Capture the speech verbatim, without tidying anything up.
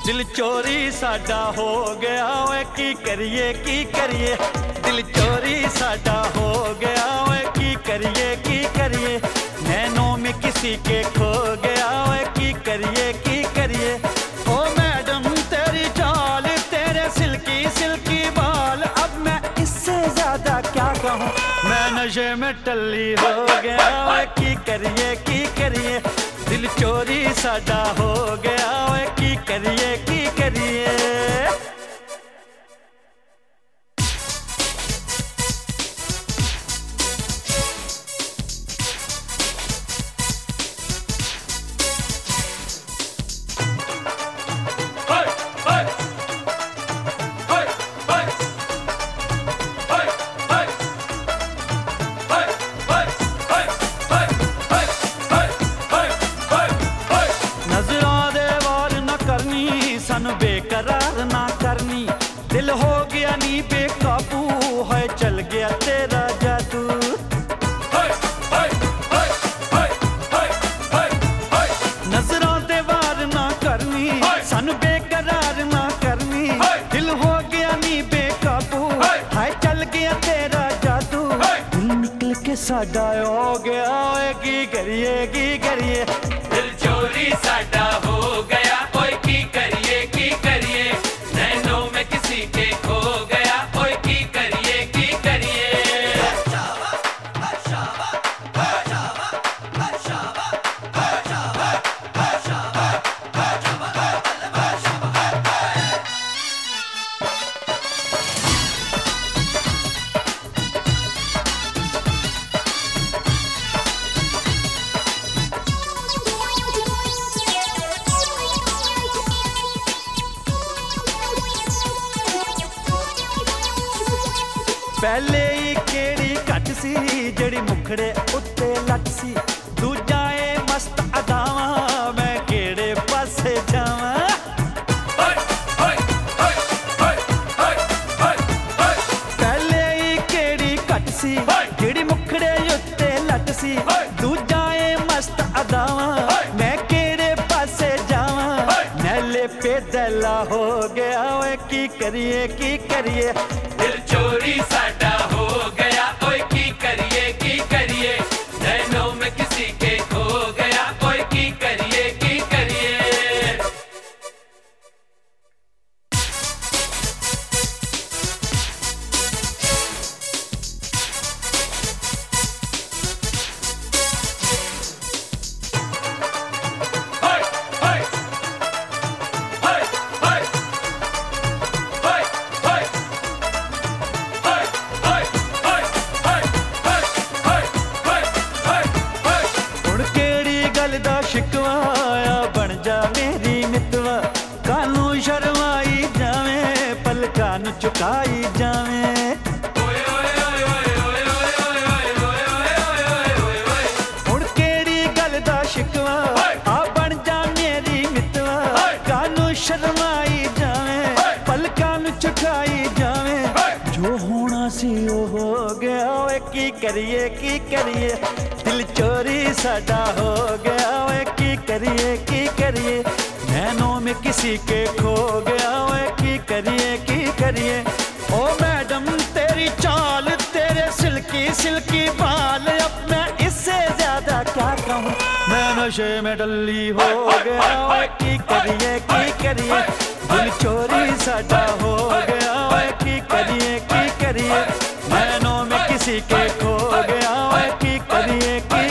दिल चोरी साडा हो गया ओए की करिए की करिए। दिल चोरी साडा हो गया ओए की करिए की करिए। नैनों में किसी के खो गया ओए की करिए की करिए। ओ मैडम तेरी चाल तेरे सिल्की सिल्की बाल, अब मैं इससे ज्यादा क्या कहूँ। मैं नशे में टल्ली हो गया ओए की करिए की करिए। दिल चोरी साडा हो गया ओए की करिए की करिए। सन बेकरार ना करनी, दिल हो गया नी बेकाबू है, चल गया तेरा जादू। नजरों दे वार ना करनी, सन बेकरार ना करनी, दिल हो गया नी बेकाबू है, चल गया तेरा जादू। दिल निकल के साडा हो गया ओए की करिए की करिए। दिल चोरी साडा हो गया ओए की करिए की करिए। नैनों में किसी के खो गया ओए की करिए की करिए। पहले ही केड़ी घट सी जड़ी मुखड़े उत्ते लट सी, दूजा ए मस्त अदावा मैं केड़े पासे जावां। पहले ही केड़ी घट सी जड़ी मुखड़े उत्ते लट सी, दूजा ए मस्त अदावा मैं केड़े पासे जावां। नैले पे दला हो गया ओए की करिए की करिए। दिल चोरी साडा हो गया ओए की करिए की करिए। नैनों में किसी के खो गया ओए की करिए की करिए। शिकवाया बन जा मेरी मितवा, कानू शर्माई जावे पलका नु चुकाई जावे। हुण केड़ी गल दा शिकवा आ बन जा मेरी मितवा, कानू शर्माई जावे पलका नु चुकाई जावे। जो होना सी ओ हो गया ओए की करिए की करिए। दिल चोरी साडा हो गया ओए की करिए की करिए। नैनों में किसी के खो गया ओए की करिए की करिए। ओ मैडम तेरी चाल तेरे सिल्की सिल्की बाल, अब मैं इससे ज्यादा क्या कहूँ। मैं नशे में डल्ली हो गया ओए की करिए की करिए। दिल चोरी साडा हो गया ओए की करिए की करिए। नैनों में किसी के खो गया ओए की करिए की